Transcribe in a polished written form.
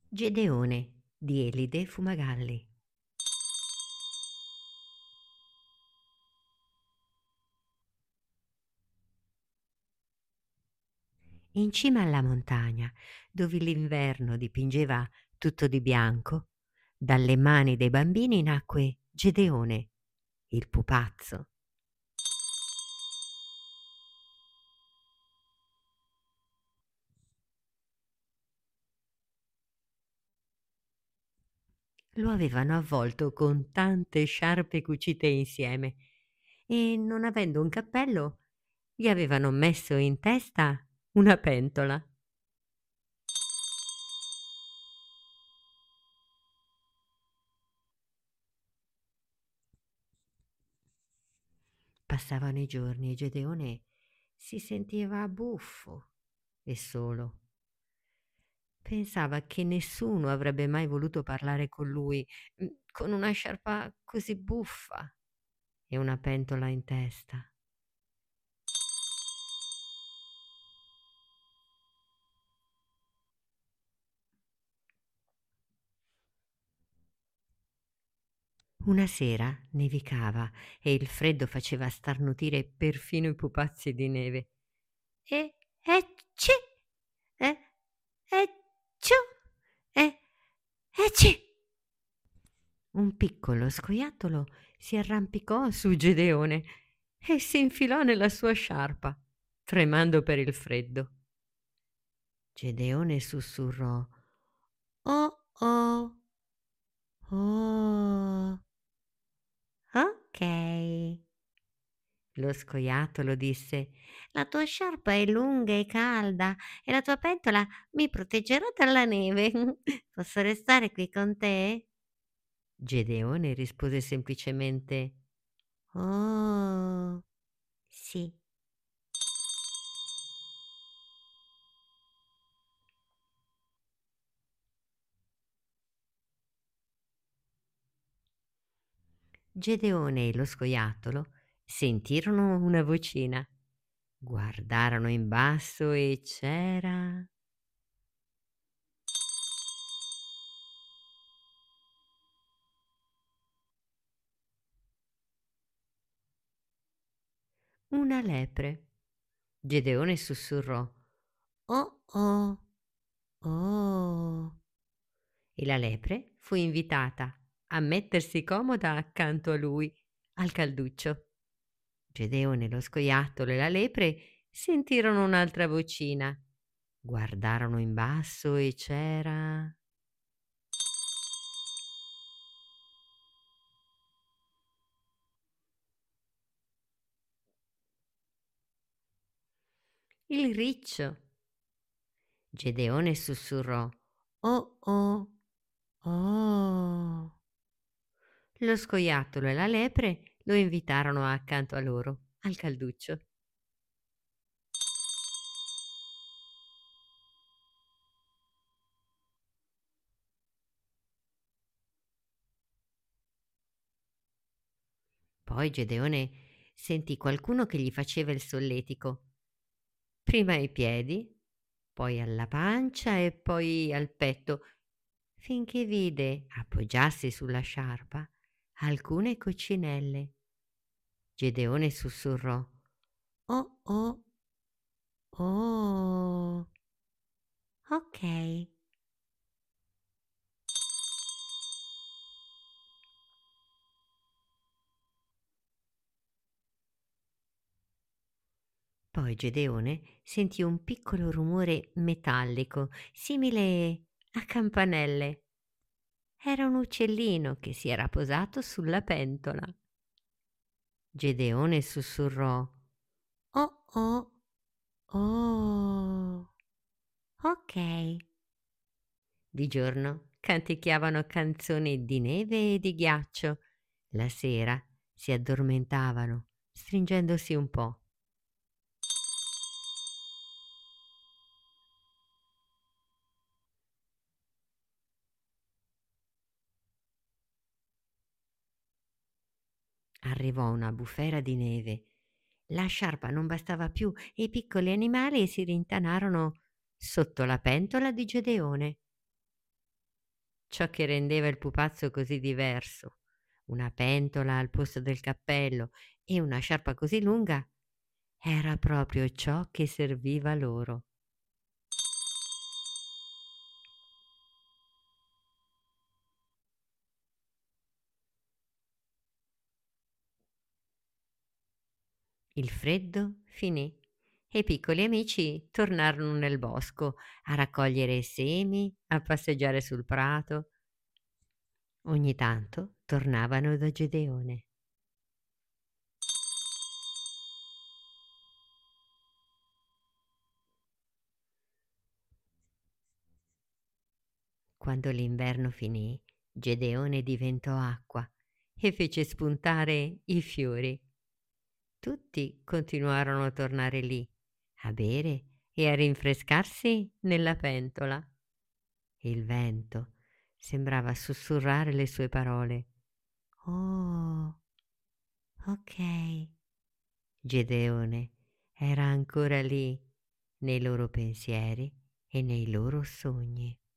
Gedeone di Elide Fumagalli. In cima alla montagna, dove l'inverno dipingeva tutto di bianco, dalle mani dei bambini nacque Gedeone, il pupazzo. Lo avevano avvolto con tante sciarpe cucite insieme e, non avendo un cappello, gli avevano messo in testa una pentola. Passavano i giorni e Gedeone si sentiva buffo e solo. Pensava che nessuno avrebbe mai voluto parlare con lui, con una sciarpa così buffa e una pentola in testa. Una sera nevicava e il freddo faceva starnutire perfino i pupazzi di neve. Ecci! E ecciu! E ecci! Un piccolo scoiattolo si arrampicò su Gedeone e si infilò nella sua sciarpa, tremando per il freddo. Gedeone sussurrò: "Oh oh, oh, ok." Lo scoiattolo disse: "La tua sciarpa è lunga e calda e la tua pentola mi proteggerà dalla neve. Posso restare qui con te?" Gedeone rispose semplicemente: "Oh, sì." Gedeone e lo scoiattolo sentirono una vocina. Guardarono in basso e c'era una lepre. Gedeone sussurrò: "Oh oh, oh." E la lepre fu invitata a mettersi comoda accanto a lui, al calduccio. Gedeone, lo scoiattolo e la lepre sentirono un'altra vocina. Guardarono in basso e c'era il riccio. Gedeone sussurrò: "Oh oh, oh." Lo scoiattolo e la lepre lo invitarono accanto a loro, al calduccio. Poi Gedeone sentì qualcuno che gli faceva il solletico, prima ai piedi, poi alla pancia e poi al petto, finché vide appoggiarsi sulla sciarpa alcune coccinelle. Gedeone sussurrò: "Oh oh, oh, ok." Poi Gedeone sentì un piccolo rumore metallico, simile a campanelle. Era un uccellino che si era posato sulla pentola. Gedeone sussurrò: "Oh oh, oh, ok." Di giorno canticchiavano canzoni di neve e di ghiaccio. La sera si addormentavano, stringendosi un po'. Arrivò una bufera di neve. La sciarpa non bastava più e i piccoli animali si rintanarono sotto la pentola di Gedeone. ciò che rendeva il pupazzo così diverso. Una pentola al posto del cappello e una sciarpa così lunga era proprio ciò che serviva loro. Il freddo finì e i piccoli amici tornarono nel bosco a raccogliere semi, a passeggiare sul prato. Ogni tanto tornavano da Gedeone. Quando l'inverno finì, Gedeone diventò acqua e fece spuntare i fiori. Tutti continuarono a tornare lì, a bere e a rinfrescarsi nella pentola. Il vento sembrava sussurrare le sue parole. Oh, ok. Gedeone era ancora lì, nei loro pensieri e nei loro sogni.